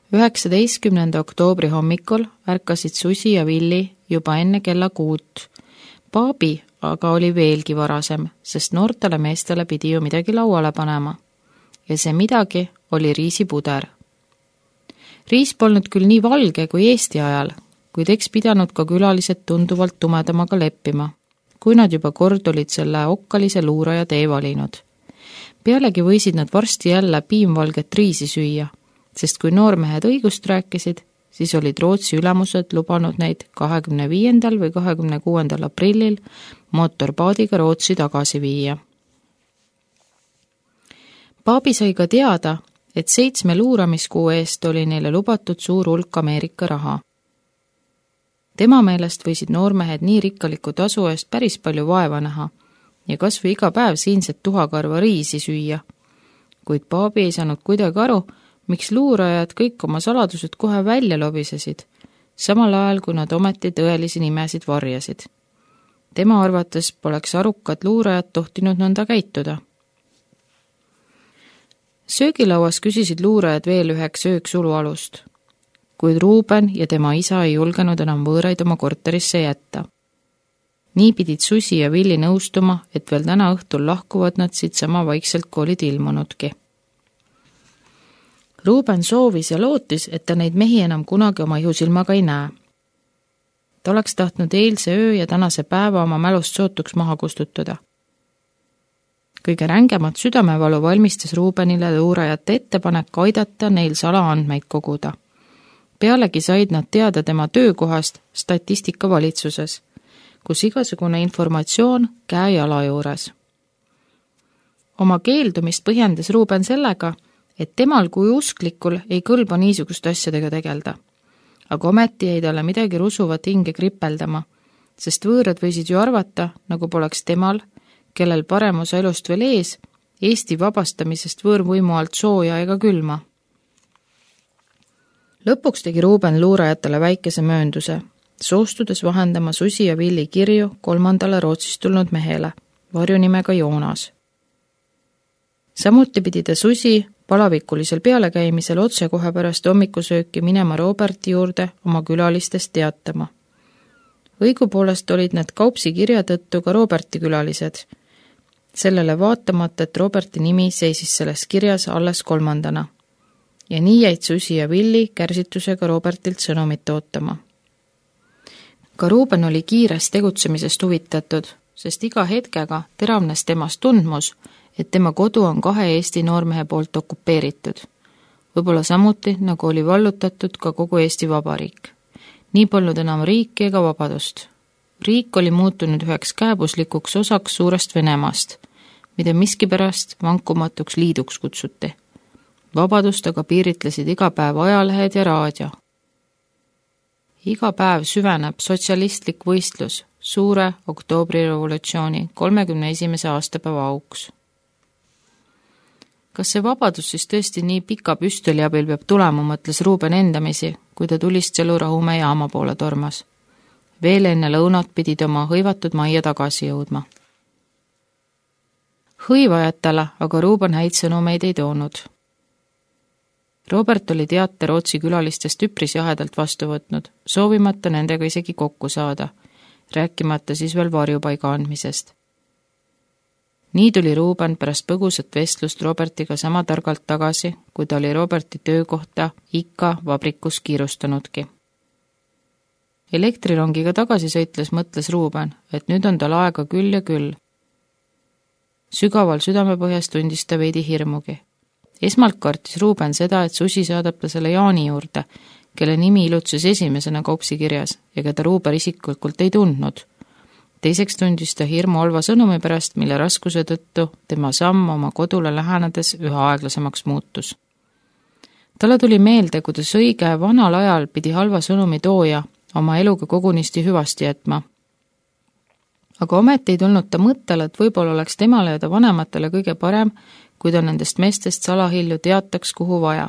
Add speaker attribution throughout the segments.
Speaker 1: 19. oktoobri hommikul ärkasid Susi ja Villi juba enne kella 6. Paabi aga oli veelgi varasem, sest noortele meestele pidi ju midagi lauale panema. Ja see midagi oli riisipuder. Riis polnud küll nii valge kui Eesti ajal, kuid eks pidanud ka külalised tunduvalt tumedamaga leppima, kui nad juba kord olid selle okkalise luuraja tee valinud. Pealegi võisid nad varsti jälle piimvalget riisi süüa, sest kui noormehed õigust rääkisid, siis olid Rootsi ülemused lubanud neid 25. või 26. aprillil mootorpaadiga Rootsi tagasi viia. Paabi sai ka teada, et 7 luuramiskuu eest oli neile lubatud suur hulk Ameerika raha. Tema meelest võisid noormehed nii rikkaliku tasu eest päris palju vaeva näha ja kas või iga päev siinset tuhakarva riisi süüa. Kuid Paabi ei saanud kuidagi aru, miks luurajad kõik oma saladused kohe välja lobisesid, samal ajal kui nad ometi tõelisi nimesid varjasid. Tema arvates poleks arukad luurajad tohtinud nõnda käituda. Söögilauas küsisid luurajad veel üheks ööks ulualust, kuid Ruuben ja tema isa ei julgenud enam võõraid oma korterisse jätta. Nii pidid Susi ja Villi nõustuma, et veel täna õhtul lahkuvad nad siit sama vaikselt kui olid ilmunudki. Ruuben soovis ja lootis, et ta neid mehi enam kunagi oma ihusilmaga ei näe. Ta oleks tahtnud eilse öö ja tänase päeva oma mälust sootuks maha kustutada. Kõige rängemat südamevalu valmistas Ruubenile luurajate ettepanek aidata neil salaandmeid koguda. Pealegi said nad teada tema töökohast statistikavalitsuses, kus igasugune informatsioon käe-jala juures. Oma keeldumist põhjendas Ruuben sellega, et temal kui usklikul ei kõlba niisuguste asjadega tegelda. Aga ometi jäi talle midagi rusuvat hinge kripeldama, sest võõrad võisid ju arvata, nagu poleks temal, kellel parem osa elust veel ees, Eesti vabastamisest võõrvõimu alt sooja ega külma. Lõpuks tegi Ruuben luurajatele väikese möönduse, soostudes vahendama Susi ja Villi kirju 3. Rootsist tulnud mehele, varjunimega Joonas. Samuti pidi ta Susi palavikulisel pealekäimisel otse kohe pärast hommikusööki minema Roberti juurde oma külalistest teatama. Õigupoolest olid need Kaupsi kirja tõttu ka Roberti külalised, sellele vaatamata, et Roberti nimi seisis selles kirjas alles 3. Ja nii jäid Susi ja Villi kärsitusega Robertilt sõnumit ootama. Ka Ruuben oli kiirest tegutsemisest huvitatud, sest iga hetkega teravnes temast tundmus, et tema kodu on 2 Eesti noormehe poolt okupeeritud. Võib-olla samuti, nagu oli vallutatud ka kogu Eesti Vabariik. Nii polnud enam riiki ega vabadust. Riik oli muutunud üheks kääbuslikuks osaks suurest Venemaast, mida miskipärast vankumatuks liiduks kutsuti. Vabadust aga piiritlesid iga päev ajalehed ja raadio. Iga päev süveneb sotsialistlik võistlus suure oktoobrirevolutsiooni 31. aastapäeva auks. Kas see vabadus siis tõesti nii pika püstoli abil peab tulema, mõtles Ruuben endamisi, kui ta tulist Sõlurahumäe jaama poole tormas. Veel enne lõunat pidid oma hõivatud majja tagasi jõudma. Hõivajatele aga Ruuben häid sõnumeid ei toonud. Robert oli teate Rootsi külalistest üpris jahedalt vastu võtnud, soovimata nendega isegi kokku saada, rääkimata siis veel varjupaiga andmisest. Nii tuli Ruuben pärast põgusat vestlust Robertiga sama targalt tagasi, kui ta oli Roberti töökohta ikka vabrikus kiirustanudki. Elektrirongiga tagasi sõitles mõtles Ruuben, et nüüd on tal aega küll ja küll. Sügaval südamepõhjas tundis ta veidi hirmugi. Esmalt kartis Ruuben seda, et Susi saadab ta selle Jaani juurde, kelle nimi ilutses esimesena Kaupsi kirjas ja keda Ruuben isiklikult ei tundnud. Teiseks tundis ta hirmu halva sõnumi pärast, mille raskuse tõttu tema samm oma kodule lähenedes üha aeglasemaks muutus. Talle tuli meelde, kuidas õige vanal ajal pidi halva sõnumi tooja oma eluga kogunisti hüvasti jätma. Aga ometi ei tulnud ta mõttele, et võib-olla oleks temale ja ta vanematele kõige parem, kui ta nendest meestest salahilju teataks, kuhu vaja.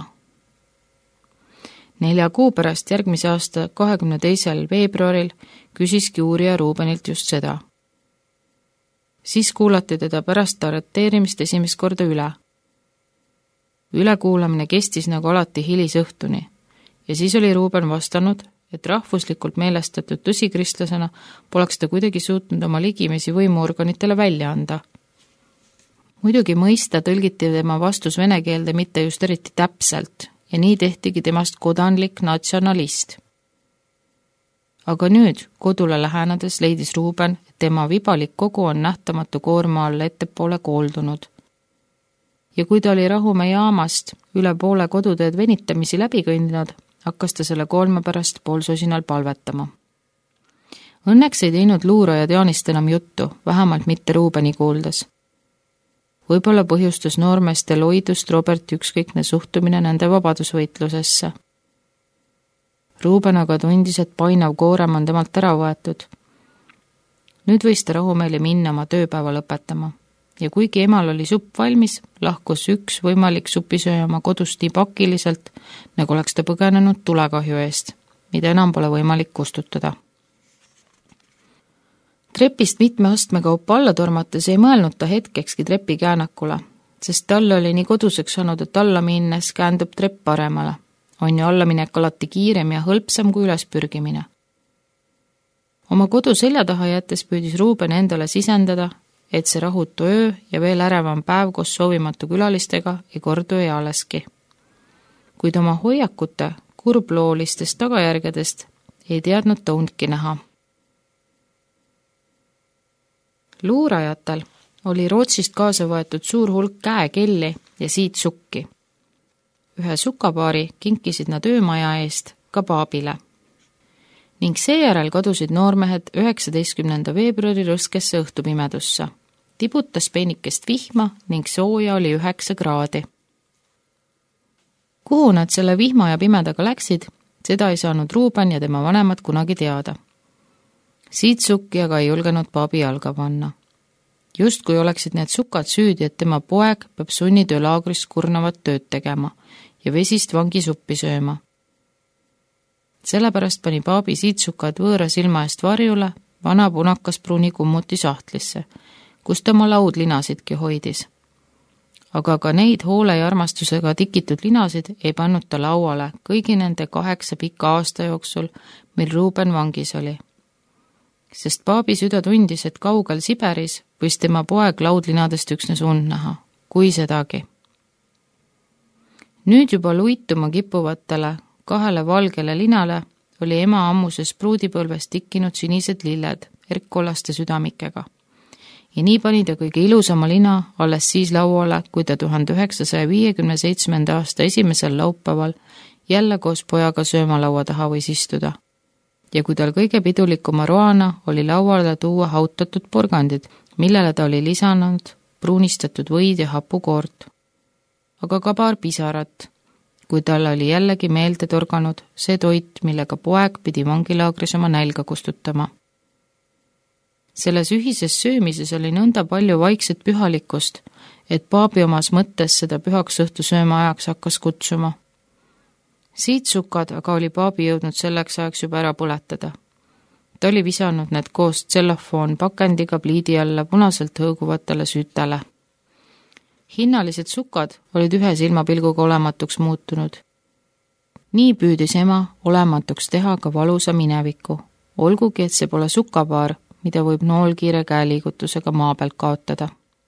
Speaker 1: 4 kuu pärast järgmise aasta 22. veebruaril küsiski uurija Ruubenilt just seda. Siis kuulati teda pärast arreteerimist esimest korda üle. Ülekuulamine kestis nagu alati hilisõhtuni. ja siis oli Ruuben vastanud, et rahvuslikult meelestatud tõsikristlasena poleks ta kuidagi suutnud oma ligimesi võimuorganitele välja anda. Muidugi mõista tõlgiti tema vastus vene keelde mitte just eriti täpselt ja nii tehtigi temast kodanlik natsionalist. Aga nüüd kodule lähenedes leidis Ruuben, et tema vibalik kogu on nähtamatu koorma all ettepoole kooldunud. Ja kui ta oli Rahumäe jaamast üle poole koduteed venitamisi läbi kõndinud, hakkas ta selle koorma pärast poolsosinal palvetama. Õnneks ei teinud luurajad Jaanist enam juttu, vähemalt mitte Ruubeni kuuldes. Võib-olla põhjustas noormeeste loidust Roberti ükskõikne suhtumine nende vabadusvõitlusesse. Ruuben aga tundis, et painav koorem on temalt ära võetud. Nüüd võis ta Rahumäele minna oma tööpäeva lõpetama. Ja kuigi emal oli supp valmis, lahkus üks võimalik supisööja oma kodust nii pakiliselt, nagu oleks ta põgenenud tulekahju eest, mida enam pole võimalik kustutada. Trepist mitme astme kaupa alla tormates ei mõelnud ta hetkekski trepi käänakule, sest talle oli nii koduseks saanud, et alla minnes käändub trepp paremale. On ju allaminek alati kiirem ja hõlpsam kui üles pürgimine. Oma kodu selja taha jättes püüdis Ruuben endale sisendada, et see rahutu öö ja veel ärevam päev koos soovimatu külalistega ei kordu ealeski. Kuid oma hoiakute kurbloolistest tagajärgedest ei teadnud ta undki näha. Luurajatel oli Rootsist kaasa võetud suur hulk käekelli ja siidsukki. Ühe sukapaari kinkisid nad öömaja eest ka paabile. Ning seejärel kadusid noormehed 19. veebruari rõskesse õhtupimedusse. Tibutas peenikest vihma ning sooja oli 9 kraadi. Kuhu nad selle vihma ja pimedaga läksid, seda ei saanud Ruuben ja tema vanemad kunagi teada. Siidsukki aga ei julgenud paabi jalga panna. Just kui oleksid need sukad süüdi, et tema poeg peab sunnitöölaagris kurnavat tööd tegema ja vesist vangisuppi sööma. Sellepärast pani paabi siidsukad võõra silma eest varjule vana punakas pruuni kummuti sahtlisse, kus ta oma laudlinasidki hoidis. Aga ka neid hoole ja armastusega tikitud linasid ei pannud ta lauale kõigi nende 8 pika aasta jooksul, mil Ruuben vangis oli. Sest paabi süda tundis, et kaugel Siberis võis tema poeg laudlinadest üksnes und näha, kui sedagi. Nüüd juba luituma kipuvatele 2 valgele linale oli ema ammuses pruudipõlves tikkinud sinised lilled erkkolaste südamikega. Ja nii pani ta kõige ilusama lina alles siis lauale, kui ta 1957. aasta esimesel laupäeval jälle koos pojaga söömalaua taha võis istuda. Ja kui tal kõige pidulikuma roana oli lauale tuua hautatud porgandid, millele ta oli lisanud pruunistatud võid ja hapukoort. Aga ka paar pisarat, kui tal oli jällegi meelde torganud see toit, millega poeg pidi vangilaagris oma nälga kustutama. Selles ühises söömises oli nõnda palju vaikset pühalikkust, et paabi omas mõttes seda pühaks õhtu sööma ajaks hakkas kutsuma. Siidsukad aga oli paabi jõudnud selleks ajaks juba ära põletada. Ta oli visanud need koos tsellofoon pakendiga pliidi alla punaselt hõõguvatele süütele. Hinnalised sukad olid ühe silmapilguga olematuks muutunud. Nii püüdis ema olematuks teha ka valusa mineviku, olgugi et see pole sukapaar, mida võib noolkiire käeliigutusega maa pealt kaotada.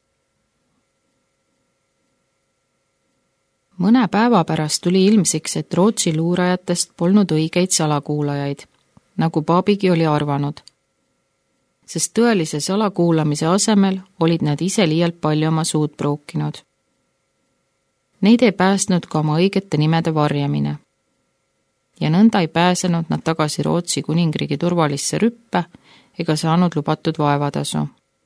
Speaker 1: Mõne päeva pärast tuli ilmsiks, et Rootsi luurajatest polnud õigeid salakuulajaid, nagu paabigi oli arvanud. Sest tõelise salakuulamise asemel olid nad ise liialt palju oma suud pruukinud. Neid ei päästnud ka oma õigete nimede varjamine. Ja nõnda ei pääsenud nad tagasi Rootsi kuningriigi turvalisse rüppe ega saanud lubatud vaevatasu.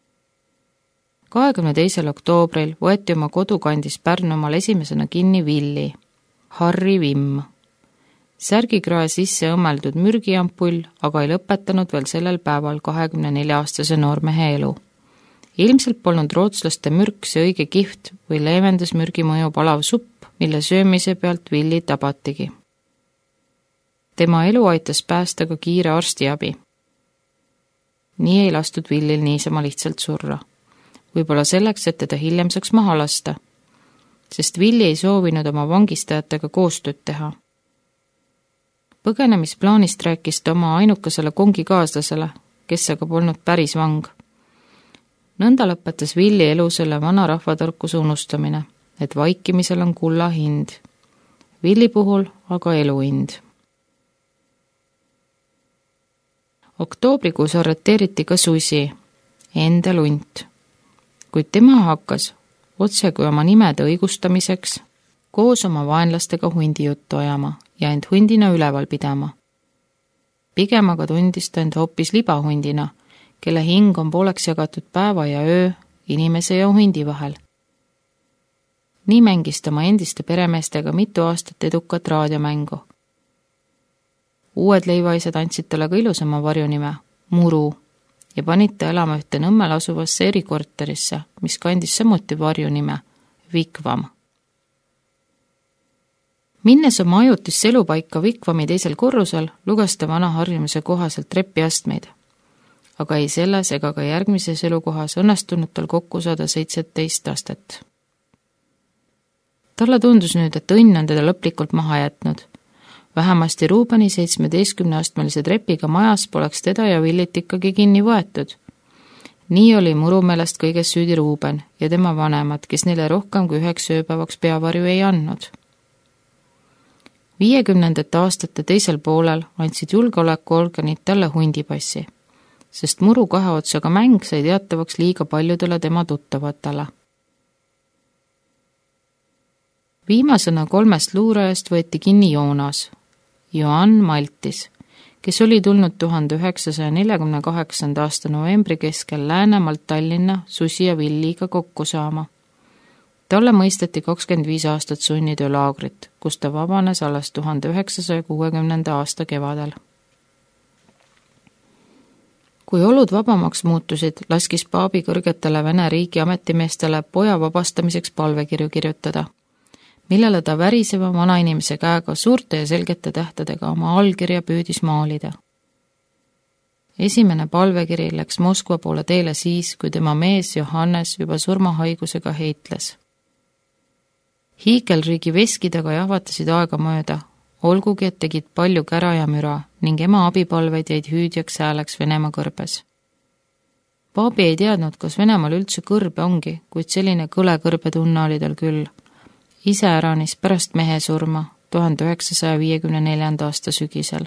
Speaker 1: 22. oktoobril võeti oma kodukandis Pärnumaal esimesena kinni Villi, Harri Vimm. Särgikrae sisse õmmeldud mürgiampull aga ei lõpetanud veel sellel päeval 24-aastase noormehe elu. Ilmselt polnud rootslaste mürk see õige kiht või leevendas mürgi mõju palav supp, mille söömise pealt Villi tabatigi. Tema elu aitas päästa ka kiire arstiabi. Nii ei lastud Villil niisama lihtsalt surra. Võib-olla selleks, et teda hiljem saaks maha lasta, sest Villi ei soovinud oma vangistajatega koostööd teha. Põgenemisplaanist rääkis ta oma ainukesele kongikaaslasele, kes aga polnud päris vang. Nõnda lõpetas Willi elu selle vana rahvatarkuse unustamine, et vaikimisel on kulla hind. Willi puhul aga elu hind. Oktoobrikuus arreteeriti ka Susi, enda lunt, kuid tema hakkas otse kui oma nimede õigustamiseks koos oma vaenlastega hundijuttu ajama ja end hundina üleval pidama. Pigem aga tundis ta end hoopis libahundina, kelle hing on pooleks jagatud päeva ja öö inimese ja hundi vahel. Nii mängis ta oma endiste peremeestega mitu aastat edukat raadiomängu. Uued leivaised andsid talle ka ilusama varjunime, Muru, ja panid ta elama ühte Nõmmel asuvasse erikorterisse, mis kandis samuti varjunime, Vikvam. Minnes oma ajutisse elupaika Vikvami teisel korrusel, luges ta vana harjumuse kohaselt trepiastmeid. Aga ei selles ega ka järgmises elukohas õnnestunud tal kokku saada 17 astet. Talle tundus nüüd, et õnn on teda lõplikult maha jätnud. Vähemasti Rubeni 17-astmelise trepiga majas poleks teda ja Willit ikkagi kinni võetud. Nii oli Muru meelest kõiges süüdi Ruben ja tema vanemad, kes neile rohkem kui 9 ööpäevaks peavarju ei andnud. 50. aastate teisel poolel andsid julgeolekuorganid talle hundipassi, sest Muru 2 otsaga mäng sai teatavaks liiga paljudele tema tuttavatele. Viimasena 3 luurajast võeti kinni Joonas, Johann Maltis, kes oli tulnud 1948. aasta novembri keskel Läänemaalt Tallinna Susi ja Williga kokku saama. Talle mõisteti 25 aastat sunnitöölaagrit, kus ta vabanes alles 1960. aasta kevadel. Kui olud vabamaks muutusid, laskis paabi kõrgetele Vene riigi ametimeestele poja vabastamiseks palvekirju kirjutada, millele ta väriseva vanainimese käega suurte ja selgete tähtedega oma allkirja püüdis maalida. Esimene palvekiri läks Moskva poole teele siis, kui tema mees Johannes juba surmahaigusega heitles. Hiigelriigi veskid aga jahvatasid aega mööda, olgugi et tegid palju kära ja müra ning ema abipalveid jäid hüüdjaks hääleks Venemaa kõrbes. Paabi ei teadnud, kas Venemaal üldse kõrbe ongi, kuid selline kõle kõrbetunne oli tal küll. Iseäranis pärast mehe surma 1954. aasta sügisel.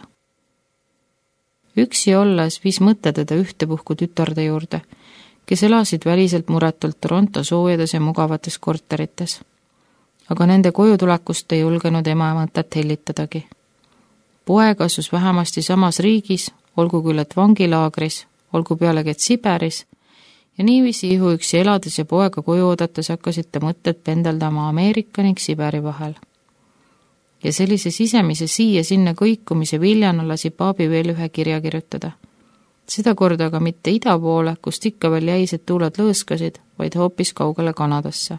Speaker 1: Üksi olles viis mõte teda ühtepuhku tütarde juurde, kes elasid väliselt muretult Toronto soojades ja mugavates korterites. Aga nende kojutulekust ei julgenud ema mõtet hellitadagi. Poeg asus vähemasti samas riigis, olgu küll et vangilaagris, olgu pealegi et Siberis, ja niiviisi ihuüksi elades ja poega koju oodates hakkasid ta mõtted pendeldama Ameerika ning Siberi vahel. Ja sellise sisemise siia-sinna kõikumise viljana lasi paabi veel ühe kirja kirjutada. Seda korda aga mitte ida poole, kust ikka veel jäised tuuled lõõskasid, vaid hoopis kaugele Kanadasse.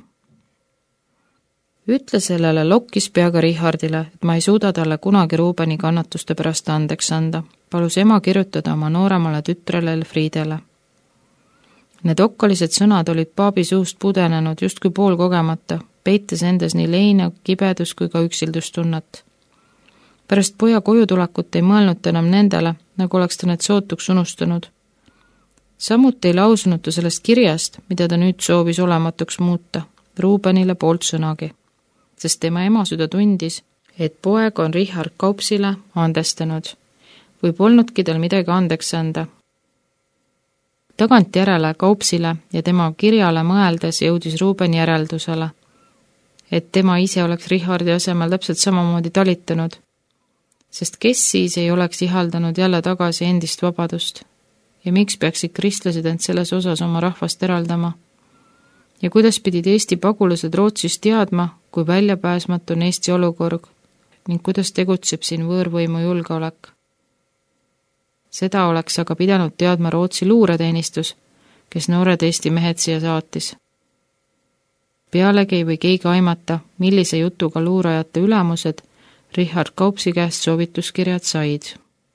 Speaker 1: Ütle sellele lokkis peaga Richardile, et ma ei suuda talle kunagi Rubeni kannatuste pärast andeks anda, palus ema kirjutada oma nooremale tütrele Elfriidele. Need okkalised sõnad olid paabi suust pudenenud justkui poolkogemata, peites endas nii leina, kibedus kui ka üksildustunnet. Pärast poja kojutulekut ei mõelnud ta enam nendele, nagu oleks ta need sootuks unustanud. Samuti ei lausunud ta sellest kirjast, mida ta nüüd soovis olematuks muuta, Rubenile poolt sõnagi, sest tema emasüda tundis, et poeg on Richard Kaupsile andestanud või polnudki tal midagi andeks anda. Tagantjärele Kaupsile ja tema kirjale mõeldes jõudis Ruben järeldusele, et tema ise oleks Richardi asemel täpselt samamoodi talitanud, sest kes siis ei oleks ihaldanud jälle tagasi endist vabadust ja miks peaksid kristlased end selles osas oma rahvast eraldama? Ja kuidas pidid Eesti pagulased Rootsis teadma, kui väljapääsmatu on Eesti olukord ning kuidas tegutseb siin võõrvõimu julgeolek? Seda oleks aga pidanud teadma Rootsi luureteenistus, kes noored Eesti mehed siia saatis. Pealegi ei või keegi aimata, millise jutuga luurajate ülemused Richard Kaupsi käest soovituskirjad said.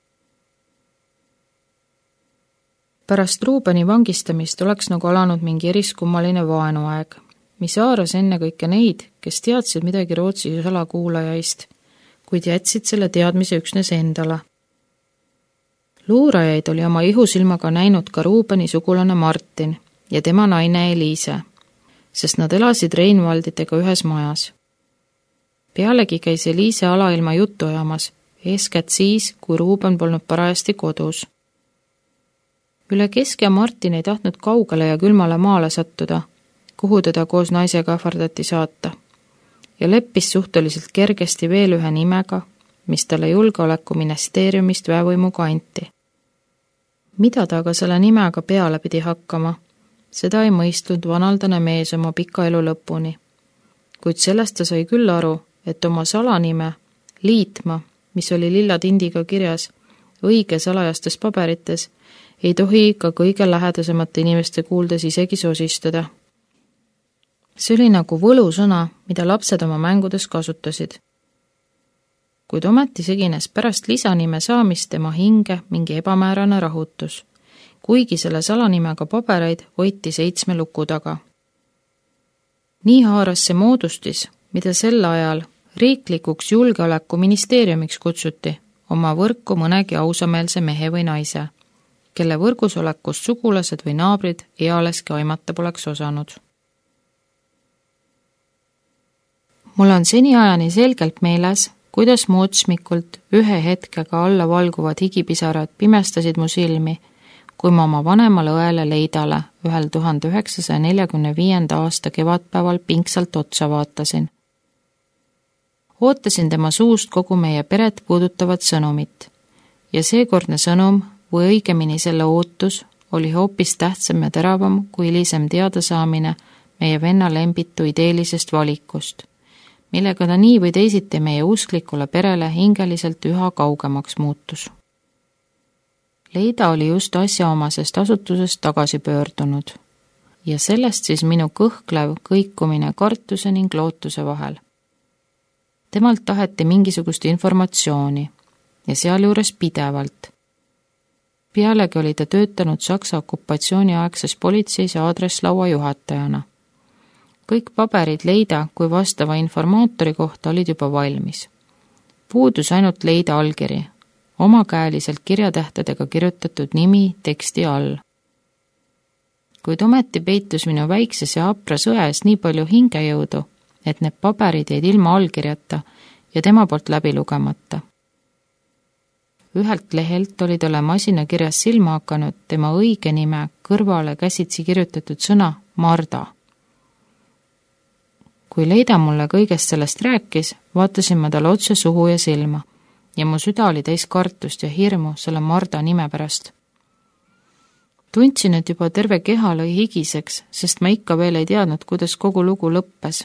Speaker 1: Pärast Rubeni vangistamist oleks nagu alanud mingi eriskummaline vaenuaeg, mis haaras ennekõike neid, kes teadsid midagi Rootsi salakuulajaist, kuid jätsid selle teadmise üksnes endale. Luurajaid oli oma ihusilmaga näinud ka Ruubeni sugulane Martin ja tema naine Eliise, sest nad elasid Reinvalditega ühes majas. Pealegi käis Eliise alailma juttu ajamas, eeskätt siis, kui Ruuben polnud parajasti kodus. Üle keske Martin ei tahtnud kaugele ja külmale maale sattuda, kuhu teda koos naisega ähvardati saata, ja leppis suhteliselt kergesti veel ühe nimega, mis talle julgeolekuministeeriumist väevõimuga anti. Mida ta aga selle nimega peale pidi hakkama, seda ei mõistnud vanaldane mees oma pika elu lõpuni. Kuid sellest ta sai küll aru, et oma salanime, Liitma, mis oli lilla tindiga kirjas, õige salajastes paberites, ei tohi ka kõige lähedasemate inimeste kuuldes isegi sosistada. See oli nagu võlusõna, mida lapsed oma mängudes kasutasid. Kuid ometi segines pärast lisanime saamist tema hinge mingi ebamäärane rahutus, kuigi selle salanimega pabereid hoiti 7 luku taga. Nii haaras see moodustis, mida sel ajal riiklikuks julgeolekuministeeriumiks kutsuti, oma võrku mõnegi ausameelse mehe või naise, kelle võrgus olekust sugulased või naabrid ealeski aimata poleks osanud. Mul on seniajani selgelt meeles, kuidas mu otsmikult ühe hetkega alla valguvad higipisarad pimestasid mu silmi, kui ma oma vanemale õele Leidale ühel 1945. aasta kevadpäeval pingsalt otsa vaatasin. Ootasin tema suust kogu meie peret puudutavat sõnumit ja seekordne sõnum või õigemini selle ootus oli hoopis tähtsam ja teravam kui hilisem teadasaamine meie venna Lembitu ideelisest valikust, millega ta nii või teisiti meie usklikule perele hingeliselt üha kaugemaks muutus. Leida oli just asjaomasest asutusest tagasi pöördunud ja sellest siis minu kõhklev kõikumine kartuse ning lootuse vahel. Temalt taheti mingisugust informatsiooni ja sealjuures pidevalt. Pealegi oli ta töötanud Saksa okupatsiooniaegses politseis aadresslaua juhatajana. Kõik paberid Leida kui vastava informaatori kohta olid juba valmis. Puudus ainult Leida allkiri, omakäeliselt kirjatähtedega kirjutatud nimi teksti all. Kuid ometi peitus minu väikses ja hapras ões nii palju hingejõudu, et need paberid jäid ilma allkirjata ja tema poolt läbi lugemata. Ühelt lehelt oli talle masinakirjas silma hakanud tema õige nime kõrvale käsitsi kirjutatud sõna Marda. Kui Leida mulle kõigest sellest rääkis, vaatasin ma talle otse suhu ja silma ja mu süda oli täis kartust ja hirmu selle Marda nime pärast. Tundsin, et juba terve keha lõi higiseks, sest ma ikka veel ei teadnud, kuidas kogu lugu lõppes.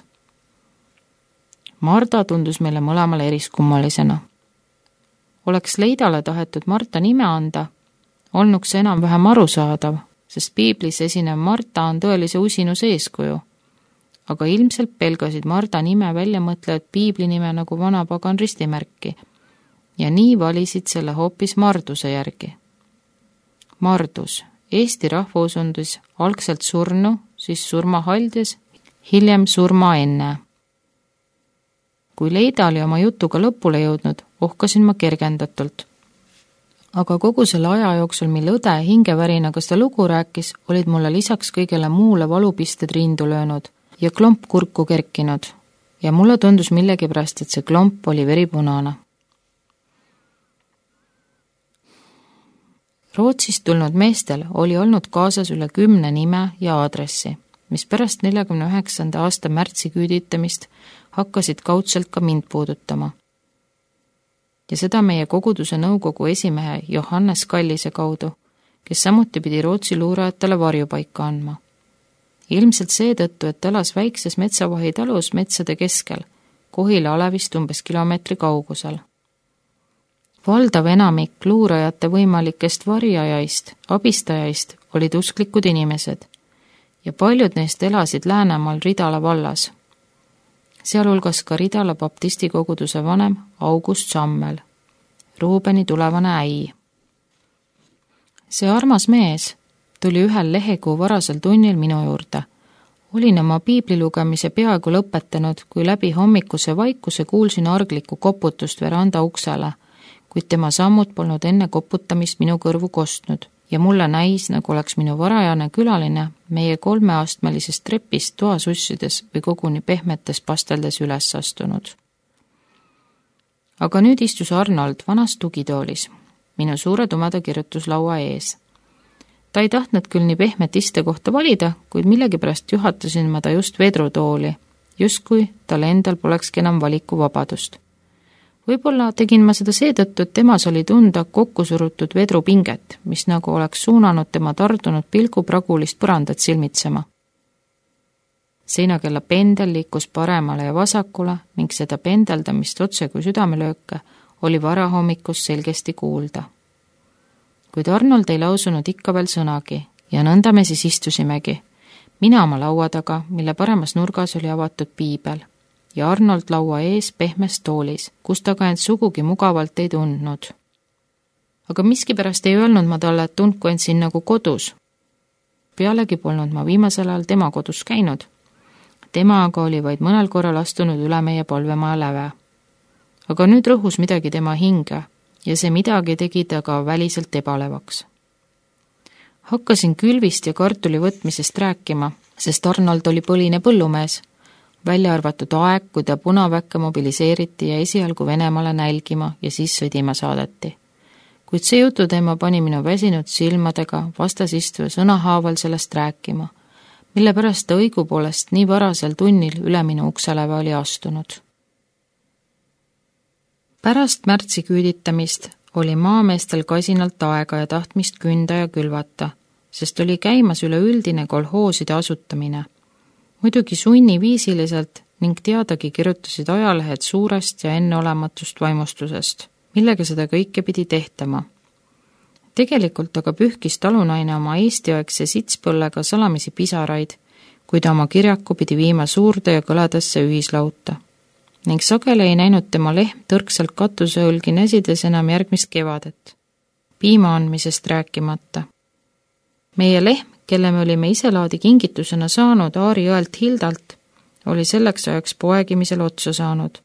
Speaker 1: Marda tundus meile mõlemale eriskummalisena. Oleks Leidale tahetud Marta nime anda, olnuks see enam-vähem arusaadav, sest piiblis esinev Marta on tõelise usinuse eeskuju. Aga ilmselt pelgasid Marda nime väljamõtlejad piibli nime nagu vanapagan ristimärki ja nii valisid selle hoopis Marduse järgi. Mardus, Eesti rahvausundus algselt surnu, siis surmahaldjas, hiljem surma enne. Kui Leida oli oma jutuga lõpule jõudnud, ohkasin ma kergendatult. Aga kogu selle aja jooksul, mil õde hingevärinaga seda lugu rääkis, olid mulle lisaks kõigele muule valupisted rindu löönud ja klomp kurku kerkinud ja mulle tundus millegipärast, et see klomp oli veripunane. Rootsist tulnud meestel oli olnud kaasas üle 10 nime ja aadressi, mis pärast 49. aasta märtsi küüditamist hakkasid kaudselt ka mind puudutama. Ja seda meie koguduse nõukogu esimehe Johannes Kallise kaudu, kes samuti pidi Rootsi luurajatele varjupaika andma. Ilmselt seetõttu, et elas väikses metsavahi talus metsade keskel, Kohila alevist umbes kilomeetri kaugusel. Valdav enamik luurajate võimalikest varjajaist, abistajaist olid usklikud inimesed ja paljud neist elasid Läänemaal Ridala vallas. Sealhulgas ka Ridala baptisti koguduse vanem August Sammel, Ruubeni tulevane äi. See armas mees tuli ühel lehekuu varasel tunnil minu juurde, Olin oma piiblilugemise peaaegu lõpetanud, kui läbi hommikuse vaikuse kuulsin arglikku koputust veranda uksele, kuid tema sammud polnud enne koputamist minu kõrvu kostnud ja mulle näis, nagu oleks minu varajane külaline meie 3-astmelisest trepist toasussides või koguni pehmetes pasteldes üles astunud. Aga nüüd istus Arnold vanas tugitoolis, minu suure tumeda kirjutuslaua ees. Ta ei tahtnud küll nii pehmet istekohta valida, kuid millegipärast juhatasin ma ta just vedrutooli, justkui tal endal polekski enam valikuvabadust. Võib-olla tegin ma seda seetõttu, et temas oli tunda kokkusurutud vedrupinget, mis nagu oleks suunanud tema tardunud pilgu pragulist põrandat silmitsema. Seinakella pendel liikus paremale ja vasakule ning seda pendeldamist otse kui südamelööke oli varahommikus selgesti kuulda. Kuid Arnold ei lausunud ikka veel sõnagi ja nõnda me siis istusimegi. Mina oma laua taga, mille paremas nurgas oli avatud piibel ja Arnold laua ees pehmes toolis, kus ta ka end sugugi mugavalt ei tundnud. Aga miskipärast ei öelnud ma talle, et tundku end siin nagu kodus. Pealegi polnud ma viimasel ajal tema kodus käinud. Tema aga oli vaid mõnel korral astunud üle meie palvemaja läve. Aga nüüd rõhus midagi tema hinge ja see midagi tegi ta ka väliselt ebalevaks. Hakkasin külvist ja kartuli võtmisest rääkima, sest Arnold oli põline põllumees, välja arvatud aeg, kui ta punaväkke mobiliseeriti ja esialgu Venemaale nälgima ja siis sõdima saadeti. Kuid see jututeema pani minu väsinud silmadega vastasistue sõnahaaval sellest rääkima, mille pärast ta õigupoolest nii varasel tunnil üle minu ukseläve oli astunud. Pärast märtsi küüditamist oli maameestel kasinalt aega ja tahtmist künda ja külvata, sest oli käimas üleüldine kolhooside asutamine. Muidugi sunniviisiliselt ning teadagi kirjutasid ajalehed suurest ja enneolematust vaimustusest, millega seda kõike pidi tehtama. Tegelikult aga pühkis talunaine oma eestiaegse sitspõllega salamisi pisaraid, kui ta oma kirjaku pidi viima suurde ja kõledasse ühislauta. Ning sageli ei näinud tema lehm tõrksalt katuseõlgi näsides enam järgmist kevadet, piima andmisest rääkimata. Meie lehm, kelle me olime iselaadi kingitusena saanud Aari õelt Hildalt, oli selleks ajaks poegimisel otsa saanud.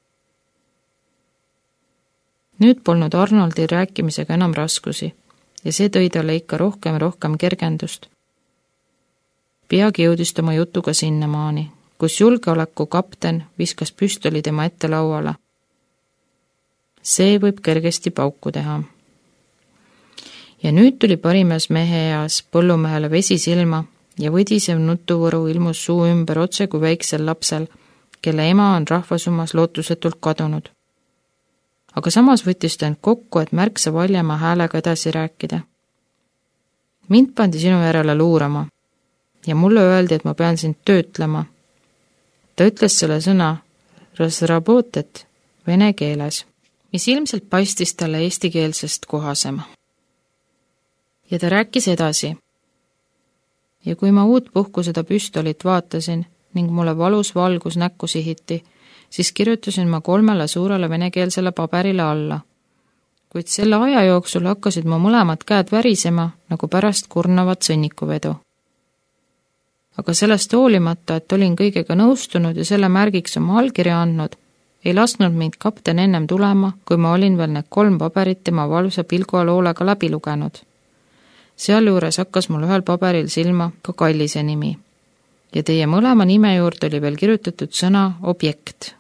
Speaker 1: Nüüd polnud Arnoldi rääkimisega enam raskusi ja see tõi talle ikka rohkem kergendust. Peagi jõudis tema jutuga sinnamaani, kus julgeoleku kapten viskas püstoli tema ette lauale. See võib kergesti pauku teha. Ja nüüd tuli parimas mehe eas põllumehele vesi silma ja võdisev nutuvõru ilmus suu ümber otse kui väiksel lapsel, kelle ema on rahvasummas lootusetult kadunud. Aga samas võttis ta end kokku, et märksa valjema häälega edasi rääkida. Mind pandi sinu järele luurama ja mulle öeldi, et ma pean sind töötlema. Ta ütles selle sõna razrabotet vene keeles, mis ilmselt paistis talle eestikeelsest kohasem. Ja ta rääkis edasi. Ja kui ma uut puhku seda püstolit vaatasin ning mulle valus valgus näkku sihiti, siis kirjutasin ma 3 suurele venekeelsele paberile alla. Kuid selle aja jooksul hakkasid mu mõlemad käed värisema, nagu pärast kurnavat sõnnikuvedu. Aga sellest hoolimata, et olin kõigega nõustunud ja selle märgiks oma allkirja andnud, ei lasknud mind kapten ennem tulema, kui ma olin veel need 3 paberit tema valvsa pilgu all hoolega läbi lugenud. Sealjuures hakkas mul ühel paberil silma ka Kallise nimi ja teie mõlema nime juurde oli veel kirjutatud sõna objekt.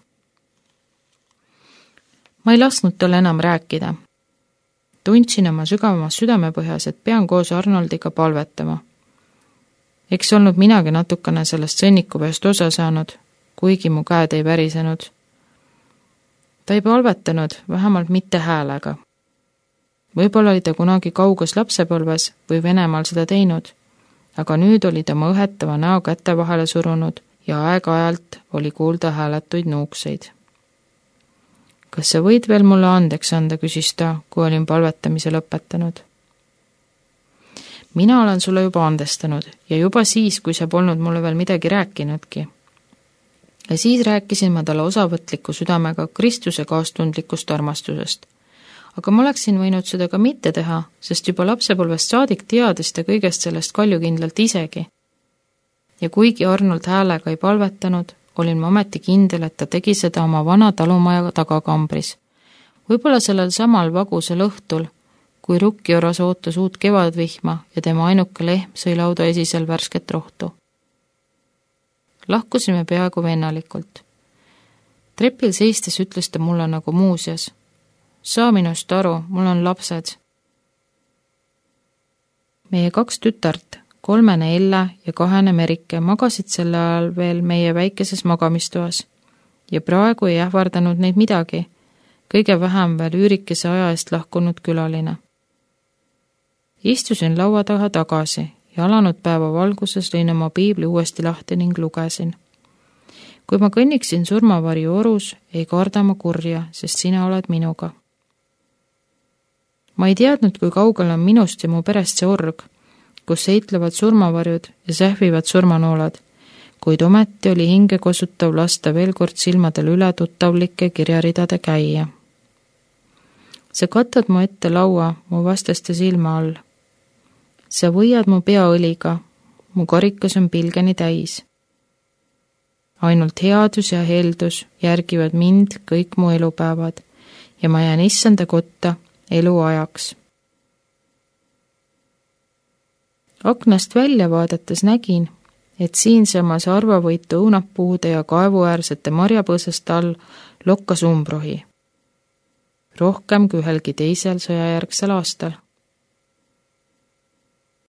Speaker 1: Ma ei lasknud talle enam rääkida. Tundsin oma sügavamas südamepõhjas, et pean koos Arnoldiga palvetama. Eks olnud minagi natukene sellest sõnnikuvest osa saanud, kuigi mu käed ei värisenud. Ta ei palvetanud, vähemalt mitte häälega. Võib-olla oli ta kunagi kauges lapsepõlves või Venemaal seda teinud, aga nüüd oli ta õhetava näo kätte vahele surunud ja aeg-ajalt oli kuulda hääletuid nuukseid. Kas sa võid veel mulle andeks anda, küsis ta, kui olin palvetamise lõpetanud. Mina olen sulle juba andestanud ja juba siis, kui sa polnud mulle veel midagi rääkinudki. Ja siis rääkisin ma talle osavõtliku südamega Kristuse kaastundlikust armastusest. Aga ma oleksin võinud seda ka mitte teha, sest juba lapsepõlvest saadik teadis ta kõigest sellest kaljukindlalt isegi. ja kuigi Arnold häälega ei palvetanud, olin ma ometi kindel, et ta tegi seda oma vana talumaja tagakambris. Võib-olla sellel samal vagusel õhtul, kui Rukkioras ootas uut kevadvihma ja tema ainuke lehm sõi lauda esisel värsket rohtu. Lahkusime peaaegu vennalikult. Trepil seistes ütles ta mulle nagu muuseas: "Saa minust aru, mul on lapsed." Meie 2 tütart, 3 Elle ja 2 Merike magasid sel ajal veel meie väikeses magamistoas ja praegu ei ähvardanud neid midagi, kõige vähem veel üürikese aja eest lahkunud külaline. Istusin laua taha tagasi ja alanud päeva valguses lõin oma piibli uuesti lahti ning lugesin. Kui ma kõnniksin surmavarju orus, ei karda ma kurja, sest sina oled minuga. Ma ei teadnud, kui kaugel on minust ja mu perest see org, kus seitlevad surmavarjud ja sähvivad surmanooled, kuid ometi oli hinge kosutav lasta veel kord silmadel üle tuttavlike kirjaridade käia. Sa katad mu ette laua mu vastaste silma all. Sa võiad mu peaõliga, mu karikas on pilgeni täis. Ainult headus ja heldus järgivad mind kõik mu elupäevad ja ma jään issanda kotta eluajaks. Aknast välja vaadates nägin, et siinsamas arvavõitu õunapuude ja kaevuäärsete marjapõõsast all lokkas umbrohi. Rohkem kui ühelgi teisel sõjajärgsel aastal.